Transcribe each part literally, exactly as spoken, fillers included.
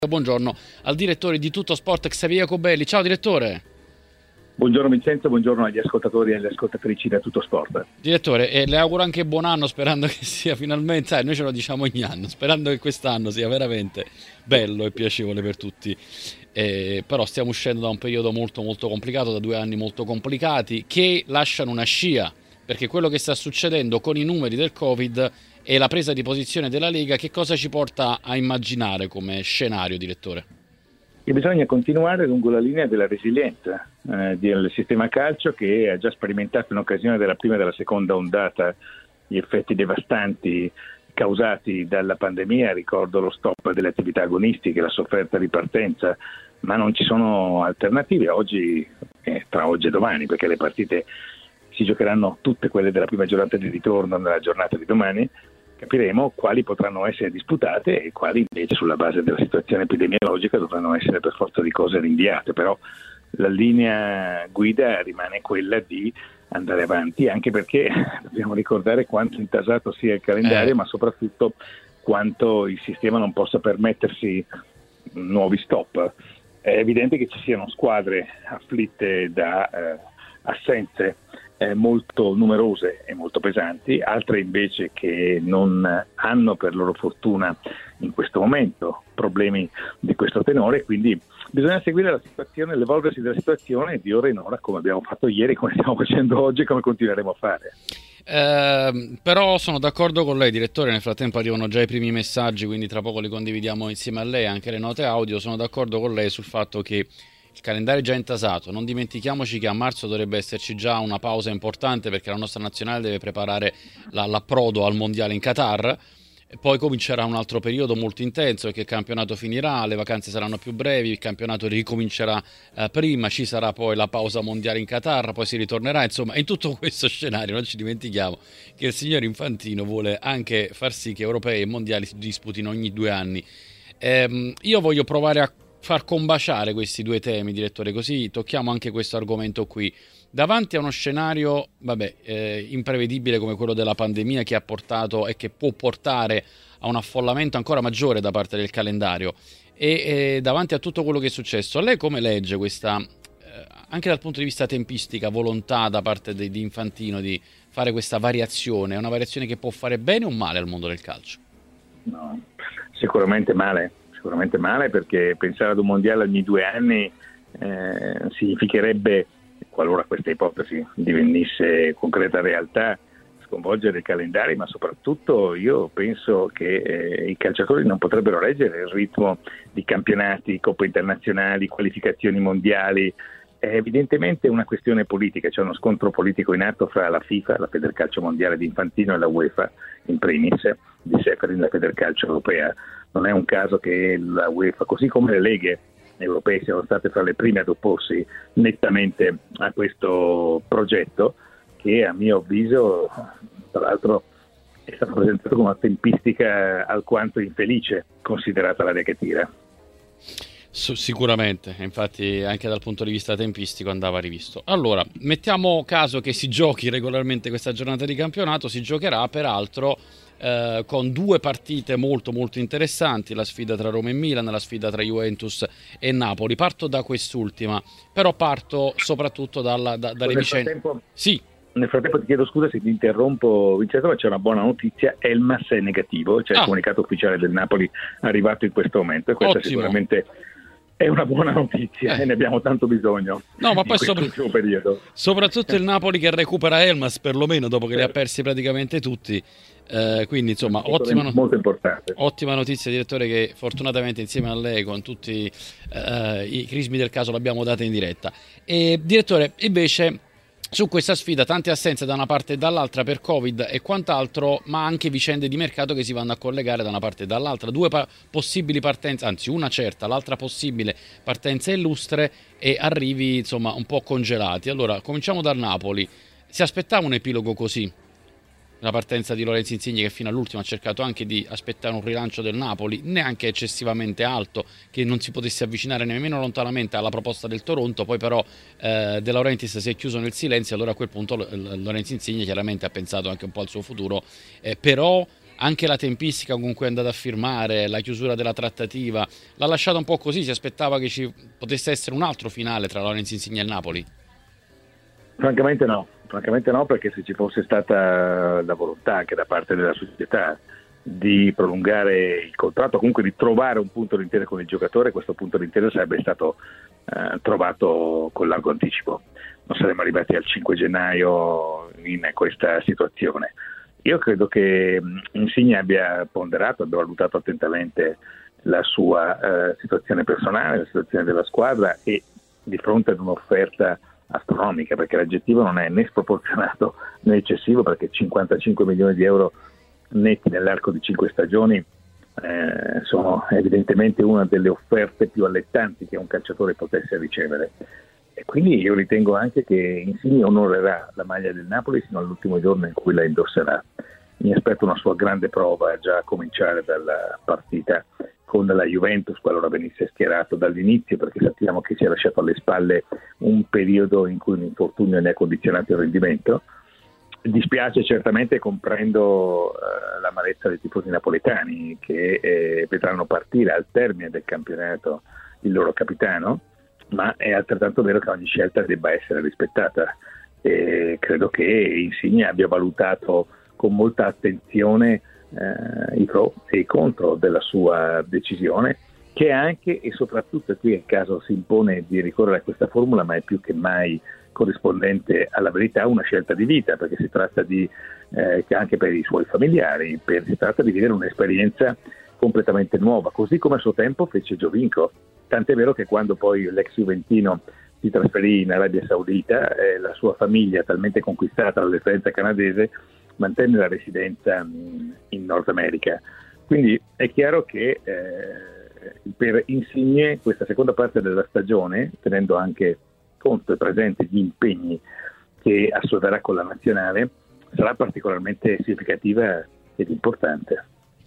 Buongiorno al direttore di Tutto Sport Xavier Jacobelli. Ciao direttore. Buongiorno Vincenzo, buongiorno agli ascoltatori e alle ascoltatrici da Tutto Sport. Direttore, e le auguro anche buon anno, sperando che sia finalmente, sai, noi ce lo diciamo ogni anno, sperando che quest'anno sia veramente bello e piacevole per tutti. Eh, però stiamo uscendo da un periodo molto molto complicato, da due anni molto complicati che lasciano una scia, perché quello che sta succedendo con i numeri del Covid e la presa di posizione della Lega, che cosa ci porta a immaginare come scenario, direttore? E bisogna continuare lungo la linea della resilienza eh, del sistema calcio, che ha già sperimentato in occasione della prima e della seconda ondata gli effetti devastanti causati dalla pandemia. Ricordo lo stop delle attività agonistiche, la sofferta di partenza, ma non ci sono alternative oggi, eh, tra oggi e domani, perché le partite si giocheranno tutte quelle della prima giornata di ritorno nella giornata di domani. Capiremo quali potranno essere disputate e quali invece, sulla base della situazione epidemiologica, dovranno essere per forza di cose rinviate. Però la linea guida rimane quella di andare avanti, anche perché dobbiamo ricordare quanto intasato sia il calendario, eh. ma soprattutto quanto il sistema non possa permettersi nuovi stop. È evidente che ci siano squadre afflitte da eh, assenze eh, molto numerose e molto pesanti, altre invece che non hanno, per loro fortuna in questo momento, problemi di questo tenore. Quindi bisogna seguire la situazione, l'evolversi della situazione di ora in ora, come abbiamo fatto ieri, come stiamo facendo oggi e come continueremo a fare. Eh, però sono d'accordo con lei, direttore. Nel frattempo arrivano già i primi messaggi, quindi tra poco li condividiamo insieme a lei, anche le note audio. Sono d'accordo con lei sul fatto che il calendario è già intasato. Non dimentichiamoci che a marzo dovrebbe esserci già una pausa importante, perché la nostra nazionale deve preparare la, l'approdo al mondiale in Qatar. E poi comincerà un altro periodo molto intenso, perché il campionato finirà, le vacanze saranno più brevi, il campionato ricomincerà eh, prima, ci sarà poi la pausa mondiale in Qatar, poi si ritornerà. Insomma, in tutto questo scenario non ci dimentichiamo che il signor Infantino vuole anche far sì che europei e mondiali si disputino ogni due anni. Ehm, io voglio provare a far combaciare questi due temi, direttore, così tocchiamo anche questo argomento qui. Davanti a uno scenario vabbè, eh, imprevedibile come quello della pandemia, che ha portato e che può portare a un affollamento ancora maggiore da parte del calendario, e, e davanti a tutto quello che è successo, lei come legge questa, eh, anche dal punto di vista tempistica, volontà da parte di, di Infantino di fare questa variazione? È una variazione che può fare bene o male al mondo del calcio? No, sicuramente male, sicuramente male, perché pensare ad un mondiale ogni due anni eh, significherebbe, qualora questa ipotesi divenisse concreta realtà, sconvolgere i calendari, ma soprattutto io penso che eh, i calciatori non potrebbero reggere il ritmo di campionati, coppe internazionali, qualificazioni mondiali. È evidentemente una questione politica, c'è uno scontro politico in atto fra la FIFA, la Federcalcio Mondiale di Infantino, e la UEFA in primis, di Seferin, la Federcalcio Europea. Non è un caso che la UEFA, così come le leghe europee, siano state fra le prime ad opporsi nettamente a questo progetto, che a mio avviso, tra l'altro, è stato presentato con una tempistica alquanto infelice, considerata l'area che tira. Sicuramente, infatti anche dal punto di vista tempistico andava rivisto. Allora, mettiamo caso che si giochi regolarmente questa giornata di campionato, si giocherà peraltro eh, con due partite molto molto interessanti, la sfida tra Roma e Milan, la sfida tra Juventus e Napoli. Parto da quest'ultima, però parto soprattutto dalla, da, dalle vicende. Sì. Nel frattempo ti chiedo scusa se ti interrompo, Vincenzo, ma c'è una buona notizia: Elmas è negativo, cioè ah. il comunicato ufficiale del Napoli arrivato in questo momento, e questa Ottimo. Sicuramente è una buona notizia eh. e ne abbiamo tanto bisogno. No, ma poi sopra... periodo. soprattutto il Napoli che recupera Elmas, perlomeno dopo che certo. li ha persi praticamente tutti. Eh, quindi insomma ottima, no... molto importante. Ottima notizia, direttore, che fortunatamente insieme a lei, con tutti eh, i crismi del caso, l'abbiamo data in diretta. E, direttore, invece su questa sfida tante assenze da una parte e dall'altra per Covid e quant'altro, ma anche vicende di mercato che si vanno a collegare da una parte e dall'altra. Due pa- possibili partenze, anzi una certa, l'altra possibile partenza illustre, e arrivi insomma un po' congelati. Allora cominciamo dal Napoli. Si aspettava un epilogo così? La partenza di Lorenzo Insigne, che fino all'ultimo ha cercato anche di aspettare un rilancio del Napoli, neanche eccessivamente alto, che non si potesse avvicinare nemmeno lontanamente alla proposta del Toronto. Poi però eh, De Laurentiis si è chiuso nel silenzio, allora a quel punto Lorenzo Insigne chiaramente ha pensato anche un po' al suo futuro, eh, però anche la tempistica con cui è andata a firmare, la chiusura della trattativa, l'ha lasciata un po' così? Si aspettava che ci potesse essere un altro finale tra Laurens Insigne e il Napoli? Francamente no, francamente no, perché se ci fosse stata la volontà anche da parte della società di prolungare il contratto, comunque di trovare un punto d'intesa con il giocatore, questo punto d'intesa sarebbe stato eh, trovato con largo anticipo. Non saremmo arrivati al cinque gennaio in questa situazione. Io credo che Insigne abbia ponderato, abbia valutato attentamente la sua eh, situazione personale, la situazione della squadra, e di fronte ad un'offerta astronomica, perché l'aggettivo non è né sproporzionato né eccessivo, perché cinquantacinque milioni di euro netti nell'arco di cinque stagioni eh, sono evidentemente una delle offerte più allettanti che un calciatore potesse ricevere, e quindi io ritengo anche che Insigne onorerà la maglia del Napoli fino all'ultimo giorno in cui la indosserà. Mi aspetto una sua grande prova già a cominciare dalla partita con la Juventus, qualora venisse schierato dall'inizio, perché sappiamo che si è lasciato alle spalle un periodo in cui un infortunio ne ha condizionato il rendimento. Dispiace certamente, comprendo eh, l'amarezza dei tifosi napoletani che eh, vedranno partire al termine del campionato il loro capitano, ma è altrettanto vero che ogni scelta debba essere rispettata, e credo che Insigne abbia valutato con molta attenzione eh, i pro e i contro della sua decisione, che anche e soprattutto, qui il caso si impone di ricorrere a questa formula, ma è più che mai corrispondente alla verità, una scelta di vita, perché si tratta di eh, anche per i suoi familiari, per, si tratta di vivere un'esperienza completamente nuova, così come a suo tempo fece Giovinco. Tant'è vero che quando poi l'ex juventino si trasferì in Arabia Saudita, eh, la sua famiglia, talmente conquistata dall'esperienza canadese, mantenne la residenza mh, in Nord America. Quindi è chiaro che eh, per Insigne questa seconda parte della stagione, tenendo anche conto e presente gli impegni che assolverà con la nazionale, sarà particolarmente significativa ed importante.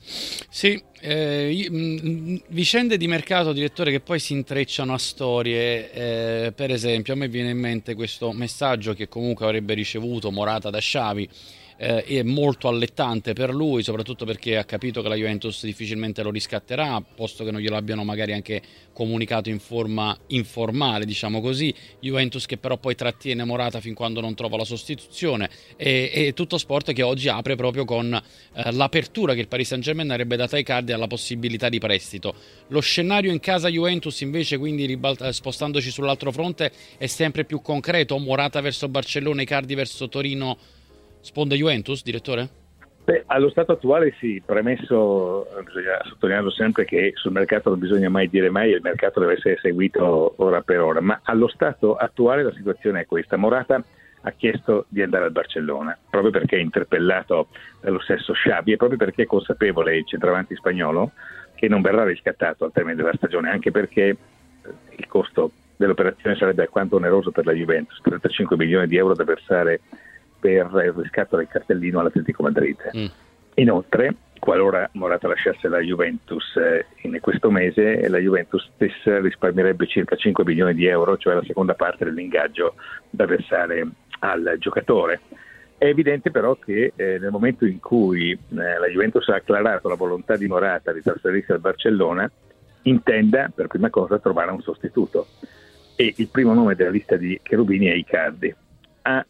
Sì, eh, mh, vicende di mercato, direttore, che poi si intrecciano a storie. Eh, per esempio, a me viene in mente questo messaggio che comunque avrebbe ricevuto Morata da Xavi. Eh, è molto allettante per lui, soprattutto perché ha capito che la Juventus difficilmente lo riscatterà, posto che non glielo abbiano magari anche comunicato in forma informale, diciamo così. Juventus che però poi trattiene Morata fin quando non trova la sostituzione, e, e tutto sport che oggi apre proprio con eh, l'apertura che il Paris Saint-Germain avrebbe data ai Icardi alla possibilità di prestito. Lo scenario in casa Juventus invece, quindi ribalta, spostandoci sull'altro fronte, è sempre più concreto. Morata verso Barcellona, Icardi verso Torino, sponda Juventus, direttore? Beh, allo stato attuale sì, premesso, bisogna sottolinearlo sempre che sul mercato non bisogna mai dire mai, il mercato deve essere seguito ora per ora, ma allo stato attuale la situazione è questa: Morata ha chiesto di andare al Barcellona, proprio perché è interpellato dallo stesso Xavi e proprio perché è consapevole il centravanti spagnolo che non verrà riscattato al termine della stagione, anche perché il costo dell'operazione sarebbe alquanto oneroso per la Juventus, trentacinque milioni di euro da versare per il riscatto del cartellino all'Atletico Madrid. Mm. Inoltre, qualora Morata lasciasse la Juventus eh, in questo mese, la Juventus stessa risparmierebbe circa cinque milioni di euro, cioè la seconda parte dell'ingaggio da versare al giocatore. È evidente però che eh, nel momento in cui eh, la Juventus ha acclarato la volontà di Morata di trasferirsi al Barcellona, intenda per prima cosa trovare un sostituto, e il primo nome della lista di Cherubini è Icardi. A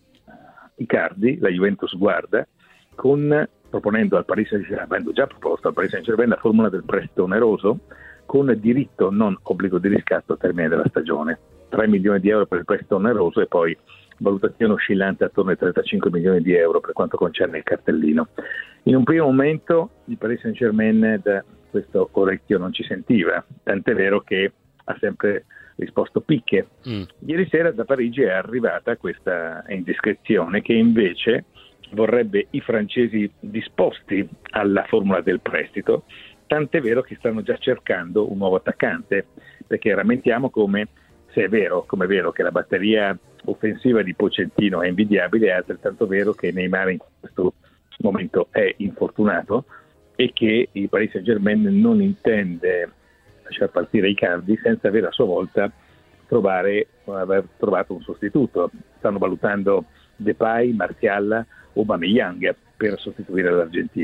Icardi la Juventus guarda con, proponendo al Paris Saint-Germain, avendo già proposto al Paris Saint-Germain la formula del prestito oneroso con diritto non obbligo di riscatto al termine della stagione, tre milioni di euro per il prestito oneroso e poi valutazione oscillante attorno ai trentacinque milioni di euro per quanto concerne il cartellino. In un primo momento il Paris Saint-Germain da questo orecchio non ci sentiva, tant'è vero che ha sempre risposto picche. Mm. Ieri sera da Parigi è arrivata questa indiscrezione che invece vorrebbe i francesi disposti alla formula del prestito, tant'è vero che stanno già cercando un nuovo attaccante, perché rammentiamo come, se è vero, come è vero che la batteria offensiva di Pochettino è invidiabile, è altrettanto vero che Neymar in questo momento è infortunato e che il Paris Saint-Germain non intende lasciar partire Icardi senza avere a sua volta trovare aver trovato un sostituto. Stanno valutando Depay, Martial o Aubameyang per sostituire l'argentino.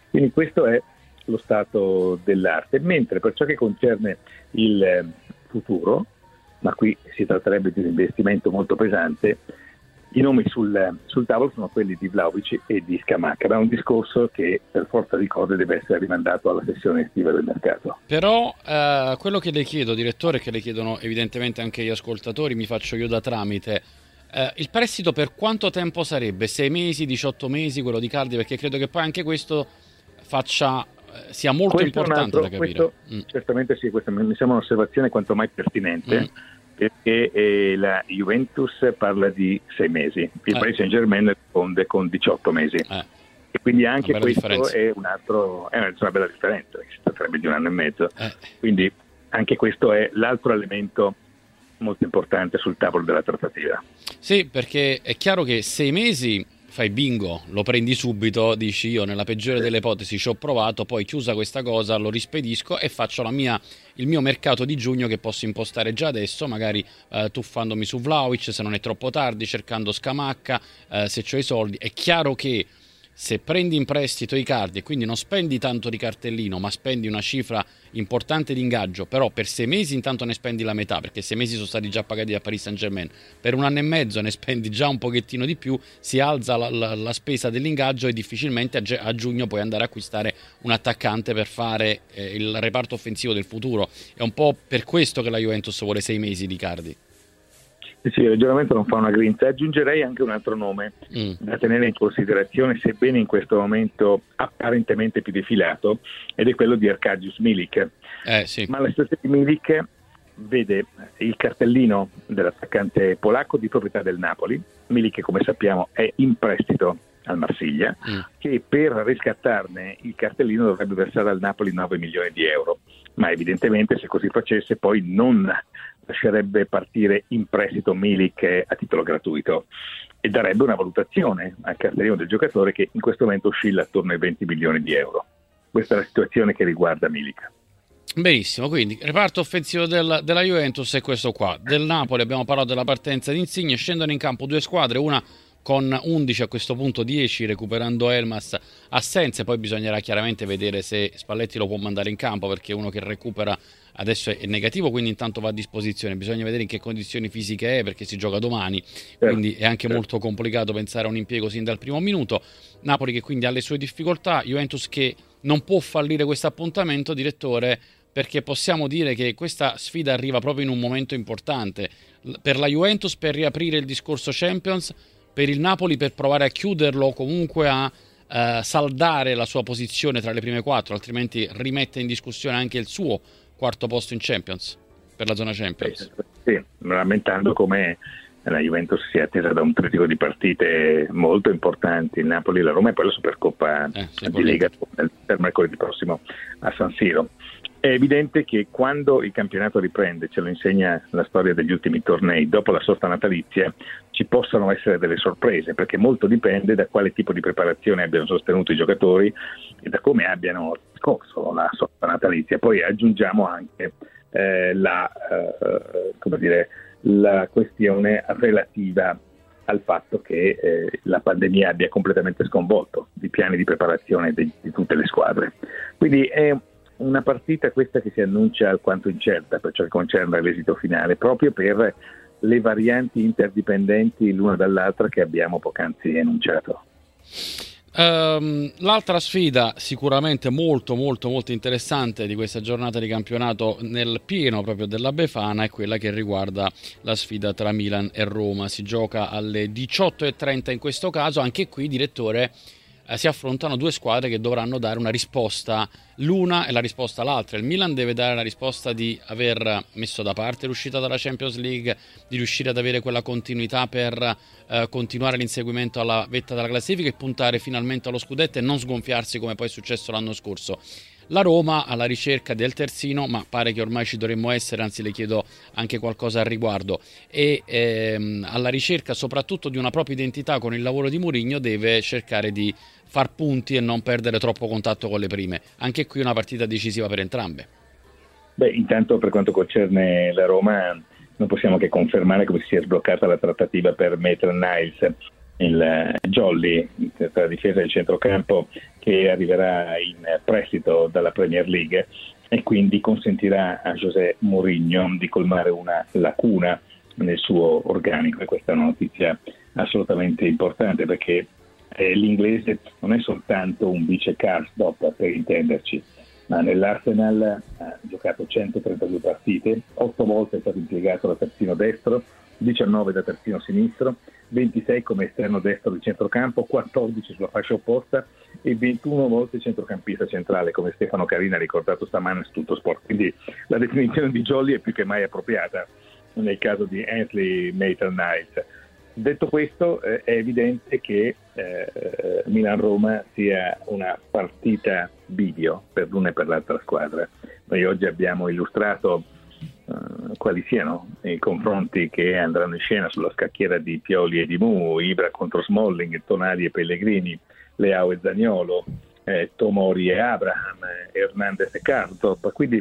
Quindi questo è lo stato dell'arte, mentre per ciò che concerne il futuro, ma qui si tratterebbe di un investimento molto pesante, i nomi sul, sul tavolo sono quelli di Vlahovic e di Scamacca, ma è un discorso che per forza di cose deve essere rimandato alla sessione estiva del mercato. Però eh, quello che le chiedo, direttore, che le chiedono evidentemente anche gli ascoltatori, mi faccio io da tramite, eh, il prestito per quanto tempo sarebbe? sei mesi, diciotto mesi, quello di Cardi? Perché credo che poi anche questo faccia eh, sia molto questo importante altro, da capire. Questo, mm. Certamente sì, questa mi sembra un'osservazione quanto mai pertinente. Mm. Perché eh, la Juventus parla di sei mesi, il eh. Paris Saint-Germain risponde con diciotto mesi. Eh. E quindi anche questo differenza. è un altro, è una bella differenza, si tratterebbe di un anno e mezzo. Eh. Quindi anche questo è l'altro elemento molto importante sul tavolo della trattativa. Sì, perché è chiaro che sei mesi fai bingo, lo prendi subito, dici io nella peggiore delle ipotesi ci ho provato, poi chiusa questa cosa lo rispedisco e faccio la mia, il mio mercato di giugno che posso impostare già adesso, magari eh, tuffandomi su Vlahovic se non è troppo tardi, cercando Scamacca, eh, se ho i soldi. È chiaro che se prendi in prestito i Cardi e quindi non spendi tanto di cartellino ma spendi una cifra importante di ingaggio, però per sei mesi intanto ne spendi la metà, perché sei mesi sono stati già pagati da Paris Saint-Germain, per un anno e mezzo ne spendi già un pochettino di più, si alza la, la, la spesa dell'ingaggio e difficilmente a, ge- a giugno puoi andare a acquistare un attaccante per fare eh, il reparto offensivo del futuro. È un po' per questo che la Juventus vuole sei mesi di Cardi. Sì, il ragionamento non fa una grinta. Aggiungerei anche un altro nome mm. da tenere in considerazione, sebbene in questo momento apparentemente più defilato, ed è quello di Arkadiusz Milik. Eh, sì. Ma la situazione di Milik vede il cartellino dell'attaccante polacco di proprietà del Napoli. Milik, come sappiamo, è in prestito al Marsiglia, mm. che per riscattarne il cartellino dovrebbe versare al Napoli nove milioni di euro. Ma evidentemente se così facesse poi non lascerebbe partire in prestito Milik a titolo gratuito e darebbe una valutazione al cartellino del giocatore che in questo momento oscilla attorno ai venti milioni di euro. Questa è la situazione che riguarda Milik. Benissimo, quindi reparto offensivo del, della Juventus è questo qua. Del Napoli abbiamo parlato della partenza di Insigne, scendono in campo due squadre, una con undici, a questo punto dieci, recuperando Elmas, assenze. Poi bisognerà chiaramente vedere se Spalletti lo può mandare in campo, perché uno che recupera adesso è negativo, quindi intanto va a disposizione. Bisogna vedere in che condizioni fisiche è, perché si gioca domani, quindi è anche molto complicato pensare a un impiego sin dal primo minuto. Napoli che quindi ha le sue difficoltà, Juventus che non può fallire questo appuntamento, direttore, perché possiamo dire che questa sfida arriva proprio in un momento importante per la Juventus, per riaprire il discorso Champions, per il Napoli per provare a chiuderlo o comunque a eh, saldare la sua posizione tra le prime quattro, altrimenti rimette in discussione anche il suo quarto posto in Champions, per la zona Champions. Sì, lamentando come la Juventus sia attesa da un trittico di partite molto importanti, il Napoli, la Roma e poi la Supercoppa eh, di Lega per mercoledì prossimo a San Siro. È evidente che quando il campionato riprende, ce lo insegna la storia degli ultimi tornei, dopo la sosta natalizia ci possano essere delle sorprese, perché molto dipende da quale tipo di preparazione abbiano sostenuto i giocatori e da come abbiano scorso la sosta natalizia. Poi aggiungiamo anche eh, la, eh, come dire, la questione relativa al fatto che eh, la pandemia abbia completamente sconvolto i piani di preparazione di, di tutte le squadre. Quindi è una partita questa che si annuncia alquanto incerta per ciò che concerne l'esito finale, proprio per le varianti interdipendenti l'una dall'altra che abbiamo poc'anzi enunciato. Um, l'altra sfida sicuramente molto molto molto interessante di questa giornata di campionato nel pieno proprio della Befana è quella che riguarda la sfida tra Milan e Roma. Si gioca alle diciotto e trenta in questo caso. Anche qui, direttore, eh, si affrontano due squadre che dovranno dare una risposta l'una e la risposta l'altra. Il Milan deve dare la risposta di aver messo da parte l'uscita dalla Champions League, di riuscire ad avere quella continuità per eh, continuare l'inseguimento alla vetta della classifica e puntare finalmente allo scudetto e non sgonfiarsi come poi è successo l'anno scorso. La Roma alla ricerca del terzino, ma pare che ormai ci dovremmo essere, anzi le chiedo anche qualcosa al riguardo, e ehm, alla ricerca soprattutto di una propria identità con il lavoro di Mourinho deve cercare di far punti e non perdere troppo contatto con le prime. Anche qui una partita decisiva per entrambe. Beh, intanto per quanto concerne la Roma non possiamo che confermare come si sia sbloccata la trattativa per Maitland-Niles, il Jolly tra la difesa e il centrocampo che arriverà in prestito dalla Premier League e quindi consentirà a José Mourinho di colmare una lacuna nel suo organico, e questa è una notizia assolutamente importante, perché eh, l'inglese non è soltanto un vice Karsdorp, per intenderci, ma nell'Arsenal ha giocato centotrentadue partite, otto volte è stato impiegato da terzino destro, diciannove da terzino sinistro, ventisei come esterno destro di centrocampo, quattordici sulla fascia opposta e ventuno volte centrocampista centrale, come Stefano Carina ha ricordato stamane su Tutto Sport. Quindi la definizione di jolly è più che mai appropriata nel caso di Ainsley Maitland-Niles. Detto questo, eh, è evidente che eh, Milan-Roma sia una partita bivio per l'una e per l'altra squadra. Noi oggi abbiamo illustrato uh, quali siano i confronti che andranno in scena sulla scacchiera di Pioli e di Mu, Ibra contro Smalling, Tonali e Pellegrini, Leao e Zaniolo, eh, Tomori e Abraham, eh, Hernandez e Karsdorp. Quindi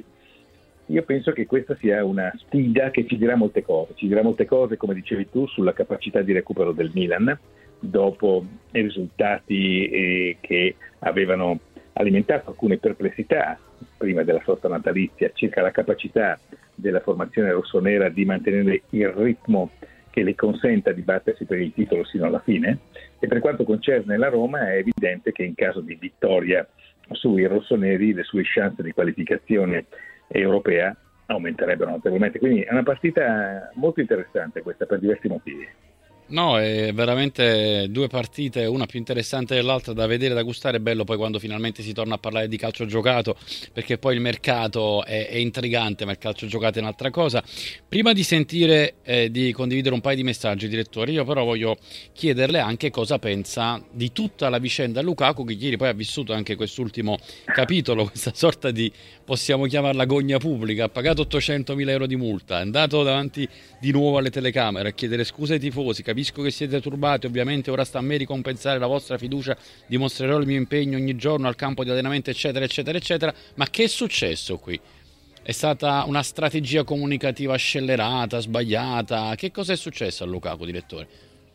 io penso che questa sia una sfida che ci dirà molte cose, ci dirà molte cose, come dicevi tu, sulla capacità di recupero del Milan, dopo i risultati eh, che avevano alimentato alcune perplessità prima della sosta natalizia circa la capacità della formazione rossonera di mantenere il ritmo che le consenta di battersi per il titolo sino alla fine. E per quanto concerne la Roma, è evidente che in caso di vittoria sui rossoneri le sue chance di qualificazione europea aumenterebbero notevolmente. Quindi è una partita molto interessante questa, per diversi motivi. No, è veramente due partite, una più interessante dell'altra, da vedere, da gustare. È bello poi quando finalmente si torna a parlare di calcio giocato, perché poi il mercato è, è intrigante, ma il calcio giocato è un'altra cosa. Prima di sentire, eh, di condividere un paio di messaggi, direttore, io però voglio chiederle anche cosa pensa di tutta la vicenda Lukaku, che ieri poi ha vissuto anche quest'ultimo capitolo, questa sorta di, possiamo chiamarla, gogna pubblica. Ha pagato ottocentomila euro di multa, è andato davanti di nuovo alle telecamere a chiedere scusa ai tifosi. Capisco che siete turbati, ovviamente ora sta a me ricompensare la vostra fiducia, dimostrerò il mio impegno ogni giorno al campo di allenamento, eccetera eccetera eccetera. Ma che è successo qui? È stata una strategia comunicativa scellerata, sbagliata? Che cosa è successo a Lukaku, direttore?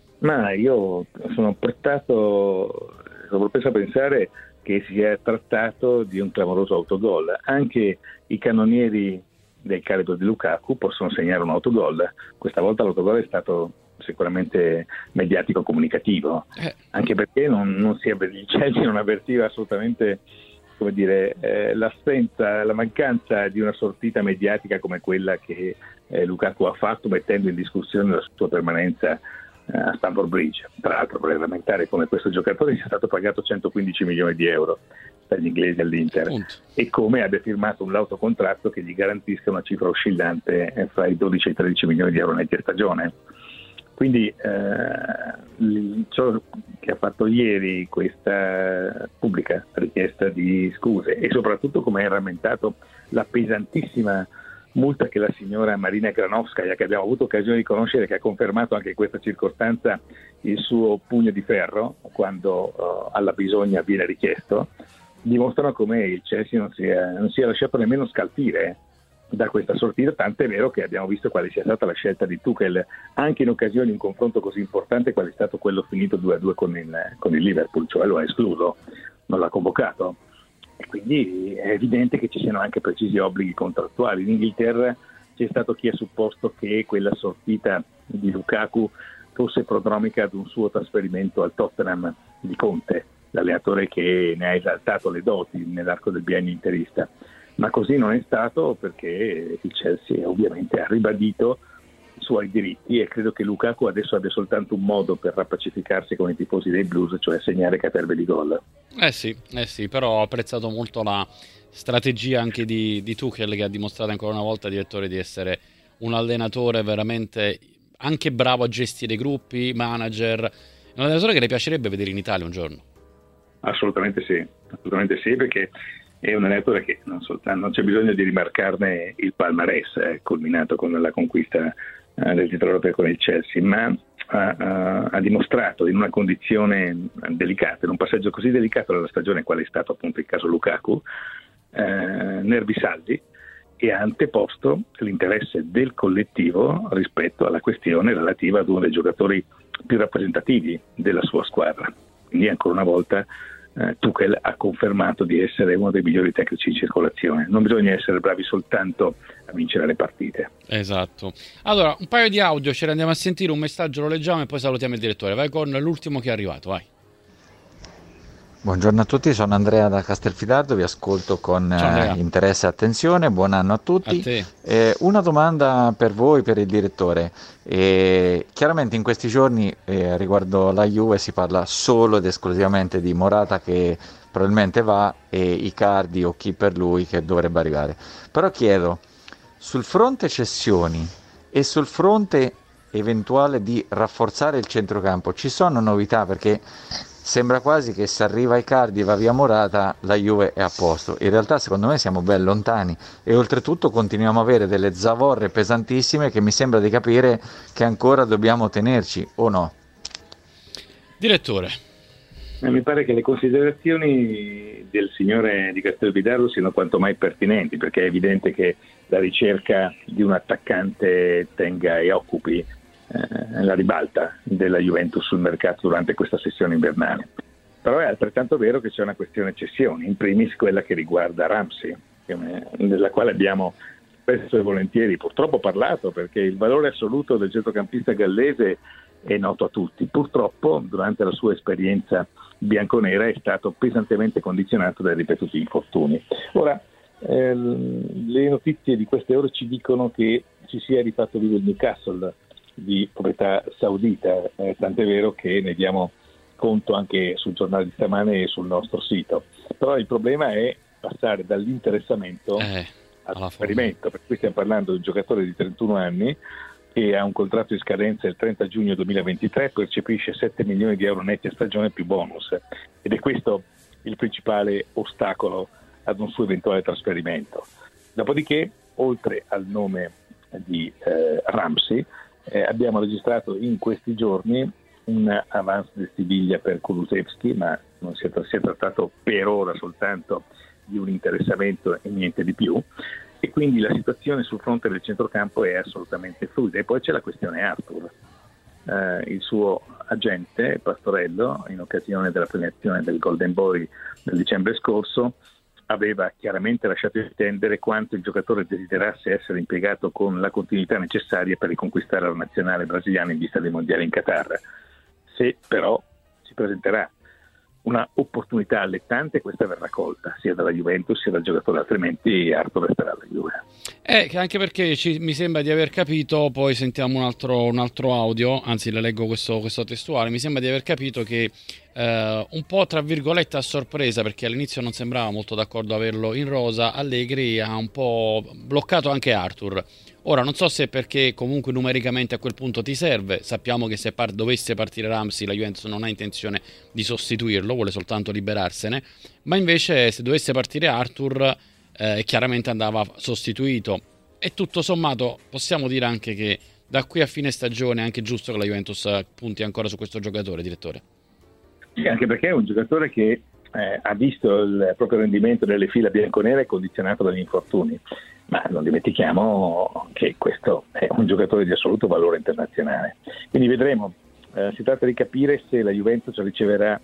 Ma io sono portato, sono propenso a pensare che si è trattato di un clamoroso autogol. Anche i cannonieri del calibro di Lukaku possono segnare un autogol. Questa volta l'autogol è stato sicuramente mediatico comunicativo, eh. anche perché non, non si avver- il Chelsea non avvertiva assolutamente, come dire, eh, l'assenza, la mancanza di una sortita mediatica come quella che eh, Lukaku ha fatto, mettendo in discussione la sua permanenza eh, a Stamford Bridge. Tra l'altro vorrei lamentare come questo giocatore sia stato pagato centoquindici milioni di euro dagli inglesi all'Inter, Punto. E come abbia firmato un lautocontratto che gli garantisca una cifra oscillante fra i dodici e i tredici milioni di euro netti a stagione. Quindi eh, ciò che ha fatto ieri questa pubblica richiesta di scuse, e soprattutto, come hai rammentato, la pesantissima multa che la signora Marina Granovskaya, che abbiamo avuto occasione di conoscere, che ha confermato anche in questa circostanza il suo pugno di ferro quando uh, alla bisogna viene richiesto, dimostrano come il Chelsea non sia, non sia lasciato nemmeno scalfire da questa sortita, tant'è vero che abbiamo visto quale sia stata la scelta di Tuchel anche in occasione di un confronto così importante quale è stato quello finito due a due con il, con il Liverpool, cioè lo ha escluso, non l'ha convocato, e quindi è evidente che ci siano anche precisi obblighi contrattuali. In Inghilterra c'è stato chi ha supposto che quella sortita di Lukaku fosse prodromica ad un suo trasferimento al Tottenham di Conte, l'allenatore che ne ha esaltato le doti nell'arco del biennio interista. Ma così non è stato, perché il Chelsea ovviamente ha ribadito i suoi diritti, e credo che Lukaku adesso abbia soltanto un modo per rappacificarsi con i tifosi dei Blues, cioè segnare caterve di gol. Eh sì, eh sì, però ho apprezzato molto la strategia anche di, di Tuchel, che ha dimostrato ancora una volta, direttore, di essere un allenatore veramente anche bravo a gestire gruppi, manager, un allenatore che le piacerebbe vedere in Italia un giorno. Assolutamente sì, assolutamente sì, perché è un allenatore che non soltanto, non c'è bisogno di rimarcarne il palmarès, eh, culminato con la conquista eh, del titolo europeo con il Chelsea, ma ha, ha, ha dimostrato in una condizione delicata, in un passaggio così delicato della stagione, quale è stato appunto il caso Lukaku, eh, nervi saldi, e ha anteposto l'interesse del collettivo rispetto alla questione relativa ad uno dei giocatori più rappresentativi della sua squadra. Quindi ancora una volta eh, Tuchel ha confermato di essere uno dei migliori tecnici in circolazione. Non bisogna essere bravi soltanto a vincere le partite. Esatto. Allora, un paio di audio, ce ne andiamo a sentire, un messaggio lo leggiamo e poi salutiamo il direttore. Vai con l'ultimo che è arrivato, vai. Buongiorno a tutti, sono Andrea da Castelfidardo, vi ascolto con eh, interesse e attenzione, buon anno a tutti. A te. Eh, una domanda per voi, per il direttore. Eh, chiaramente in questi giorni eh, riguardo la Juve si parla solo ed esclusivamente di Morata che probabilmente va e Icardi o chi per lui che dovrebbe arrivare. Però chiedo, sul fronte cessioni e sul fronte eventuale di rafforzare il centrocampo ci sono novità? Perché sembra quasi che se arriva Icardi e va via Morata la Juve è a posto. In realtà secondo me siamo ben lontani e oltretutto continuiamo a avere delle zavorre pesantissime che mi sembra di capire che ancora dobbiamo tenerci, o no? Direttore. Eh, mi pare che le considerazioni del signore di Castelfidardo siano quanto mai pertinenti, perché è evidente che la ricerca di un attaccante tenga e occupi la ribalta della Juventus sul mercato durante questa sessione invernale. Però è altrettanto vero che c'è una questione cessioni, in primis quella che riguarda Ramsey, della quale abbiamo spesso e volentieri purtroppo parlato, perché il valore assoluto del centrocampista gallese è noto a tutti. Purtroppo durante la sua esperienza bianconera è stato pesantemente condizionato dai ripetuti infortuni. Ora eh, le notizie di queste ore ci dicono che ci sia rifatto vivo il Newcastle di proprietà saudita, eh, tant'è vero che ne diamo conto anche sul giornale di stamane e sul nostro sito. Però il problema è passare dall'interessamento eh, al trasferimento, per cui stiamo parlando di un giocatore di trentuno anni che ha un contratto in scadenza il trenta giugno duemilaventitré, percepisce sette milioni di euro netti a stagione più bonus, ed è questo il principale ostacolo ad un suo eventuale trasferimento. Dopodiché, oltre al nome di eh, Ramsey, Eh, abbiamo registrato in questi giorni un avance di Siviglia per Kulusevski, ma non si è, si è trattato per ora soltanto di un interessamento e niente di più, e quindi la situazione sul fronte del centrocampo è assolutamente fluida. E poi c'è la questione Arthur. Eh, il suo agente Pastorello, in occasione della premiazione del Golden Boy del dicembre scorso, aveva chiaramente lasciato intendere quanto il giocatore desiderasse essere impiegato con la continuità necessaria per riconquistare la nazionale brasiliana in vista dei mondiali in Qatar. Se però si presenterà una opportunità allettante, questa verrà colta sia dalla Juventus sia dal giocatore, altrimenti Arthur resterà alla Juve. Eh, anche perché ci, mi sembra di aver capito, poi sentiamo un altro, un altro audio, anzi le leggo questo, questo testuale, mi sembra di aver capito che eh, un po' tra virgolette a sorpresa, perché all'inizio non sembrava molto d'accordo averlo in rosa, Allegri ha un po' bloccato anche Arthur. Ora non so se è perché comunque numericamente a quel punto ti serve, sappiamo che se par- dovesse partire Ramsey la Juventus non ha intenzione di sostituirlo, vuole soltanto liberarsene, ma invece se dovesse partire Arthur eh, chiaramente andava sostituito, e tutto sommato possiamo dire anche che da qui a fine stagione è anche giusto che la Juventus punti ancora su questo giocatore, direttore. Sì, anche perché è un giocatore che eh, ha visto il proprio rendimento nelle fila bianconere condizionato dagli infortuni. Ma non dimentichiamo che questo è un giocatore di assoluto valore internazionale. Quindi vedremo, eh, si tratta di capire se la Juventus riceverà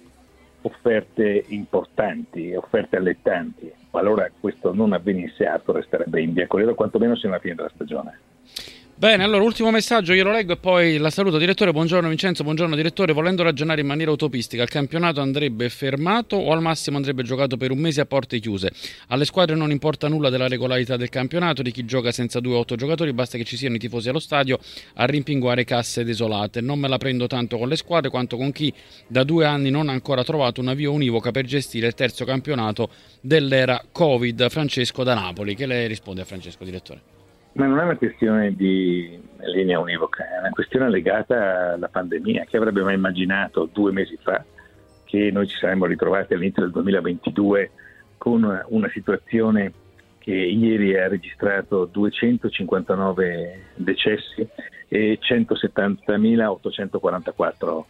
offerte importanti, offerte allettanti. Qualora questo non avvenisse, Arthur resterebbe in bianconero, quantomeno sino alla fine della stagione. Bene, allora ultimo messaggio, io lo leggo e poi la saluto. Direttore, buongiorno Vincenzo, buongiorno direttore. Volendo ragionare in maniera utopistica, il campionato andrebbe fermato o al massimo andrebbe giocato per un mese a porte chiuse? Alle squadre non importa nulla della regolarità del campionato, di chi gioca senza due o otto giocatori, basta che ci siano i tifosi allo stadio a rimpinguare casse desolate. Non me la prendo tanto con le squadre quanto con chi da due anni non ha ancora trovato una via univoca per gestire il terzo campionato dell'era Covid. Francesco da Napoli. Che lei risponde a Francesco, direttore? Ma non è una questione di linea univoca, è una questione legata alla pandemia. Chi avrebbe mai immaginato due mesi fa che noi ci saremmo ritrovati all'inizio del duemilaventidue con una situazione che ieri ha registrato duecentocinquantanove decessi e centosettantamila ottocentoquarantaquattro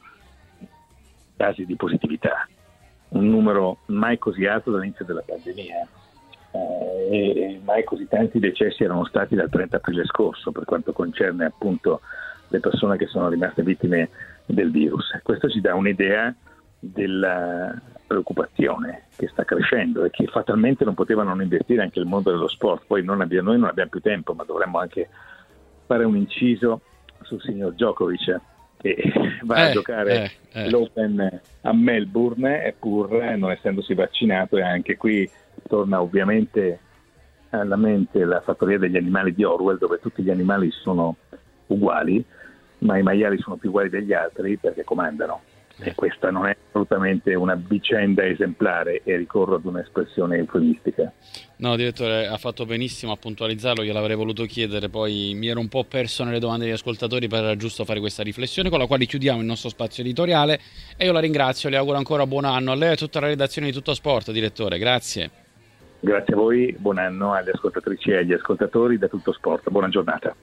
casi di positività, un numero mai così alto dall'inizio della pandemia. Eh, e mai così tanti decessi erano stati dal trenta aprile scorso per quanto concerne appunto le persone che sono rimaste vittime del virus. Questo ci dà un'idea della preoccupazione che sta crescendo e che fatalmente non potevano non investire anche il mondo dello sport. Poi non abbiamo, noi non abbiamo più tempo, ma dovremmo anche fare un inciso sul signor Djokovic, che va eh, a giocare eh, eh. l'Open a Melbourne, pur non essendosi vaccinato, e anche qui torna ovviamente alla mente la fattoria degli animali di Orwell, dove tutti gli animali sono uguali, ma i maiali sono più uguali degli altri perché comandano. E questa non è assolutamente una vicenda esemplare, e ricorro ad un'espressione eufemistica. No, direttore, ha fatto benissimo a puntualizzarlo, io l'avrei voluto chiedere, poi mi ero un po' perso nelle domande degli ascoltatori, per era giusto fare questa riflessione, con la quale chiudiamo il nostro spazio editoriale, e io la ringrazio, le auguro ancora buon anno a lei e a tutta la redazione di Tutto Sport, direttore, grazie. Grazie a voi, buon anno alle ascoltatrici e agli ascoltatori da Tutto Sport, buona giornata.